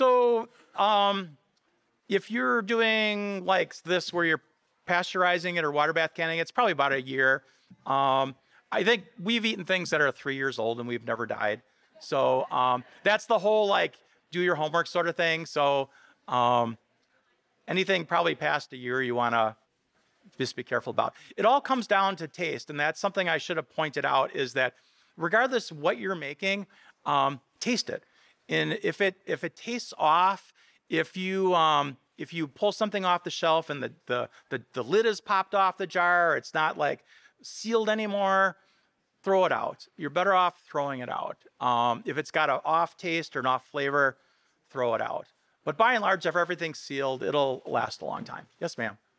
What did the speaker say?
So if you're doing like this where you're pasteurizing it or water bath canning, it's probably about a year. I think we've eaten things that are 3 years old and we've never died. So that's the whole like do your homework sort of thing. So anything probably past a year you want to just be careful about. It all comes down to taste, and that's something I should have pointed out is that regardless what you're making, taste it. And if it tastes off, if you pull something off the shelf and the lid is popped off the jar, it's not like sealed anymore, throw it out. You're better off throwing it out. If it's got an off taste or an off flavor, throw it out. But by and large, if everything's sealed, it'll last a long time. Yes, ma'am.